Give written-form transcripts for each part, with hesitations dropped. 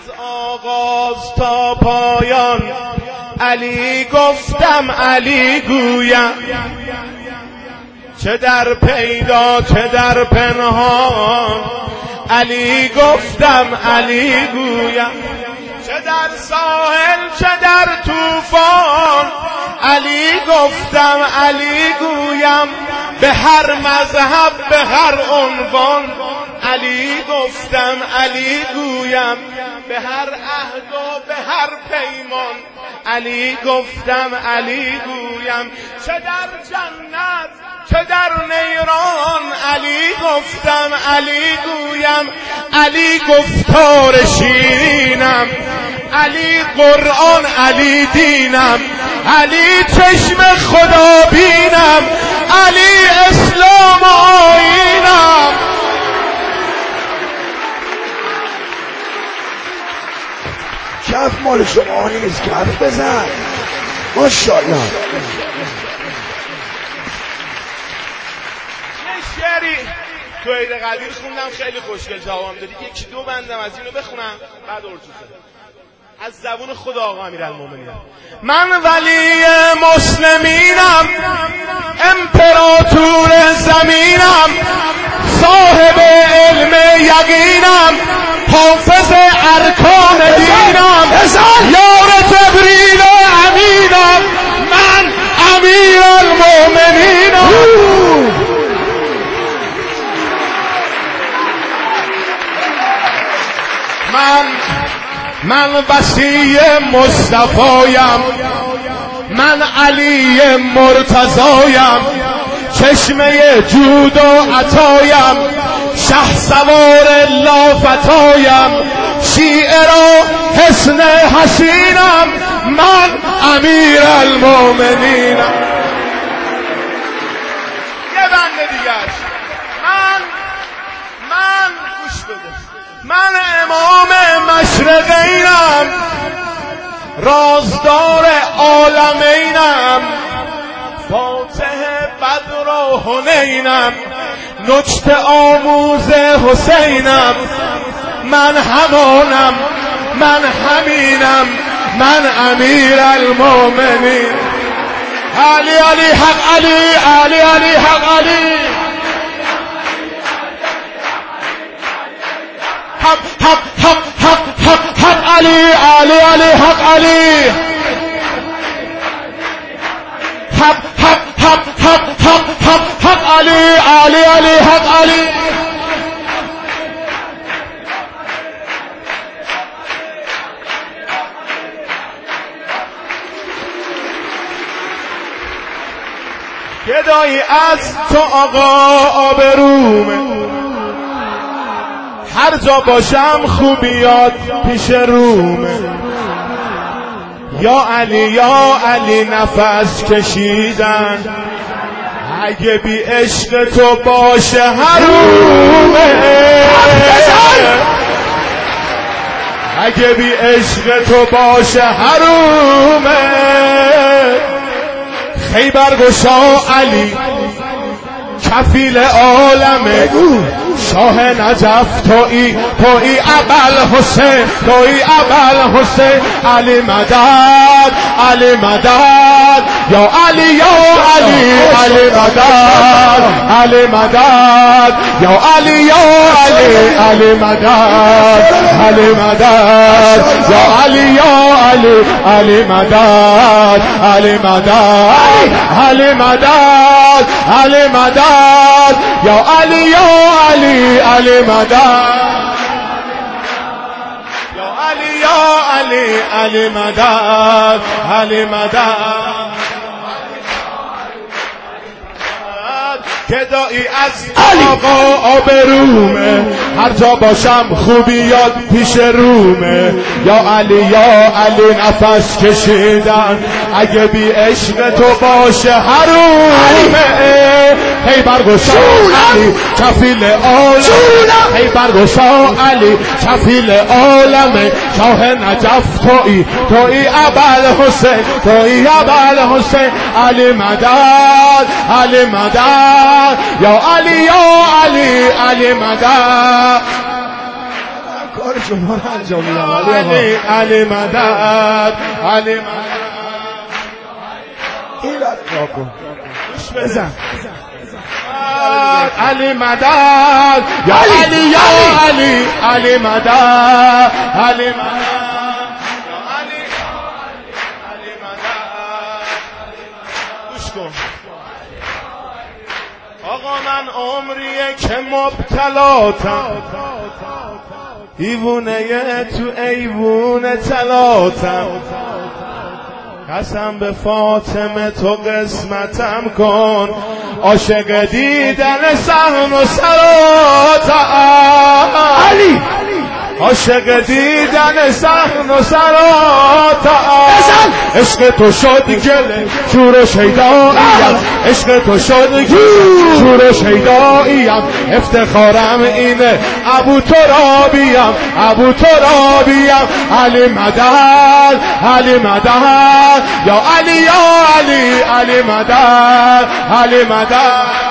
از آغاز تا پایان علی گفتم علی گویم، چه در پیدا چه در پنهان علی گفتم علی گویم، چه در ساحل چه در طوفان علی گفتم علی گویم، به هر مذهب به هر عنوان علی گفتم علی گویم، به هر عهد و به هر پیمان علی گفتم علی گویم، چه در جنت چه در نیران علی گفتم علی گویم، علی گفتار شیرینم، علی قرآن، علی دینم، علی چشم خدا بینم، علی اسلام آیینم. کف مال شما نیست، کف بزن. ماشاءالله. شعری تو عید قدیر خوندم خیلی خوشگل جواب دادی، یکی دو بندم از اینو بخونم بعد ارجوزه از زبون خدا آقا امیرالمومنین. من ولی مسلمینم، امپراتور زمینم، صاحب علم یقینم، حافظ ارکان دینم، یار جبریل و امینم، من امیرالمومنینم. من وصی مصطفایم، من علی مرتضایم، چشمه جود و عطایم، شه سوار لافتایم، شیعه را حسن حسینم، من امیرالمومنینم. یه بنده دیگرش من گوش بده، من امام مشرقینم، رازدار عالمینم، فاتح بدر و حنینم، نکته آموز حسینم، من همانم، من همینم، من امیرالمومنین. علی علی حق علی، علی علی حق علی، حق حق حق حق حق حق علی، علی علی حق علی، حق حق حق حق حق حق حق علی، علی علی حق علی. گدایی از تو آقا آبرومه، هر جا باشم خوبیات پیش رومه، یا علی نفس کشیدن، اگه بی عشق تو باشه حرومه، اگه بی عشق تو باشه حرومه، خیبر گشا علی کفیل عالمه، شاه نجف توی ابل حسین، توی ابل حسین، علی مدد، علی مدد، یا علی یا علی، علی مدد، علی مدد، یا علی یا علی، علی مدد، علی مدد، یا علی یا علی، علی مدد، علی مدد، علی مدد، علی مدد، یا علی یا علی، علی مدد، یا علی یا علی، علی مدد، علی مدد. گدایی از آقا آبرومه، هر جا باشم خوبیات پیش رومه، یا علی نفس کشیدن، اگه بی عشق تو باشه حرومه، خیبر گشا علی کفیل عالم، خیبر گشا علی کفیل عالم، شاه نجف توی ابل حسین، توی ابل حسین، علی مدد، علی مدد، یا علی یا علی، علی مدد. کار شما رو انجام میدم علی مدد علی مدد این را کن بزن علی مدد یا علی یا علی علی مدد علی مدد آقا من عمریه که مبتلاتم دیوونه تو ایوونه تلاتم قسم به فاطمه تو قسمتم کن عاشق دیدن صحن و سراتم علی عاشق دیدن صحن و سراتم عشق تو شد گله شور شیداییم عشق تو شد شور شیداییم افتخارم اینه ابو ترابیم ابو ترابیم علی مدد علی مدد یا علی یا علی علی مدد علی مدد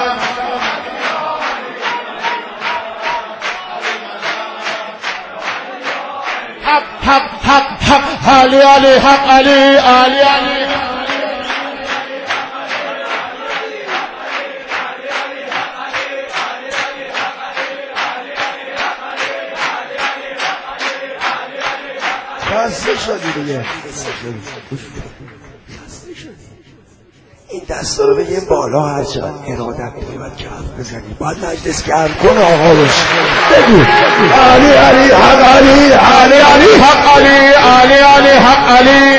حق حق حق علی علی حق علی علی علی خسته شدی دیگه این دستا رو بگیم بالا هر چقدر ارادت داری باید کف بزنی باید مجلس گرم کن آقا باشی بگو علی علی حق علی علی علی حق علی علی علی حق علی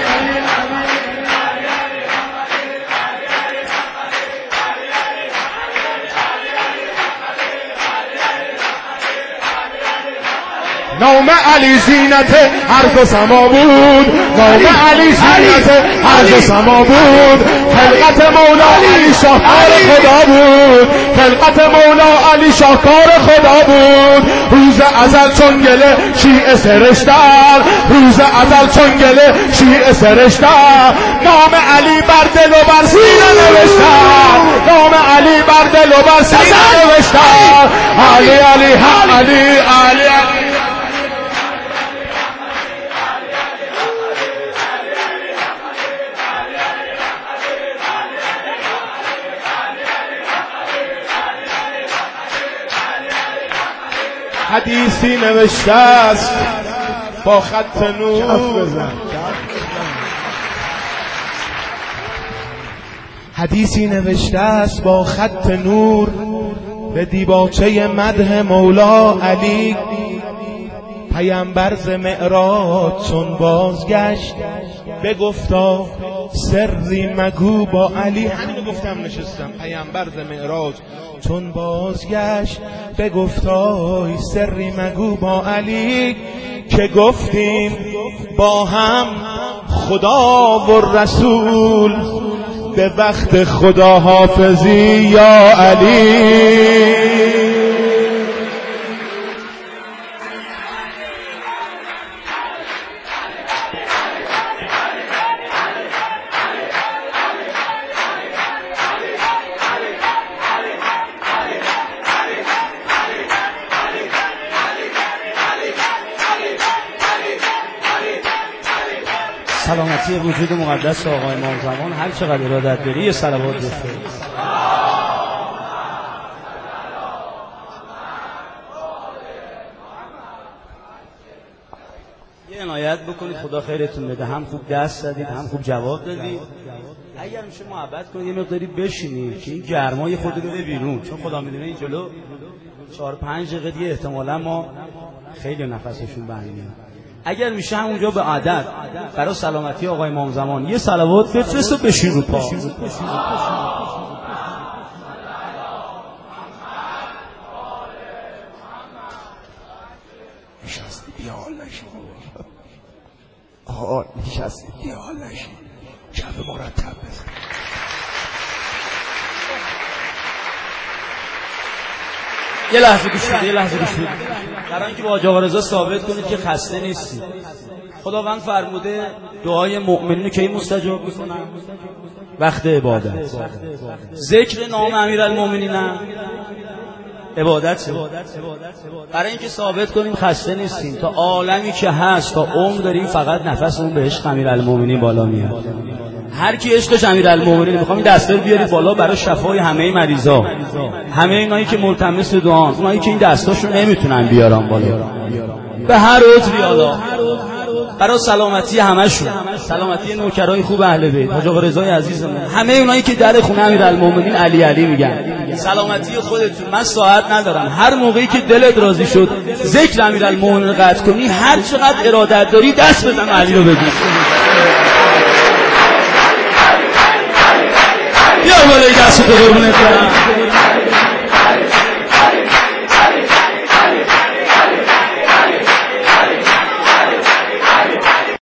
نام علی زینت هر دو سما بود نام علی زینت هر دو سما بود خلقت مولا علی شاهکار خدا بود خلقت مولا علی شاهکار خدا بود روز ازل چون گله شیعه سرشتر روز ازل چون گله شیعه سرشتر نام علی بر دل و بر سینه نوشتر نام علی بر دل و بر سینه نوشتر علی علی حق علی علی علی حدیثی نوشته است با خط نور حدیثی نوشته است با خط نور به دیباچه مدح مولا علی پیامبر ز معراج چون بازگشت بگفتا سری مگو با علی همینو گفتم نشستم پیامبر ز معراج چون بازگشت بگفتا سری مگو با علی که گفتیم با هم خدا و رسول به وقت خدا حافظی یا علی سلامتی وجود مقدس آقای امام زمان هر چقدر ارادت داری یه صلوات بفرست. یه عنایت بکنید خدا خیرتون بده هم خوب دست زدید هم خوب جواب دادید اگر میشه محبت کنید یه مقداری بشینید که این گرمای خود رو به بیرون چون خدا میدونه این جلو 4-5 دقیقه دیگه احتمالا ما خیلی نفسشون بندیم اگر میشه همونجا به عدد برای سلامتی آقای امام زمان یه صلوات بفرست و بشین رو پا نشستی بیال نشی آقا نشستی بیال نشی کف مرتب بزن یه لحظه گوش بده برای اینکه با آقا رضا ثابت کنید که خسته نیستی خداوند فرموده دعای مؤمنین که مستجاب میکنن وقت عبادت ذکر نام امیرالمومنین عبادت برای اینکه ثابت کنیم خسته نیستیم. تا عالمی که هست تا عمر داریم فقط نفسمون به عشق امیرالمومنین بالا میاد. هر کی عشقش امیرالمومنین، میخوام این دستا رو بیارید بالا برای شفای همه مریضا، همه اینایی که ملتمس دعان، اونایی که این دستاشو نمیتونن بیارن بالا به هر عذری، حالا برای سلامتی همشون، سلامتی نوکرای خوب اهل بیت، حاج آقا رضای عزیزمون، همه اونایی که در خونه امیرالمومنین علی علی میگن، سلامتی خودتون. من ساعت ندارم، هر موقعی که دلت راضی شد ذکر امیرالمومنین قطع کنی، هر چقدر ارادت داری دست بزن علی رو بگو. بیا بالای دست تو قربونت برم.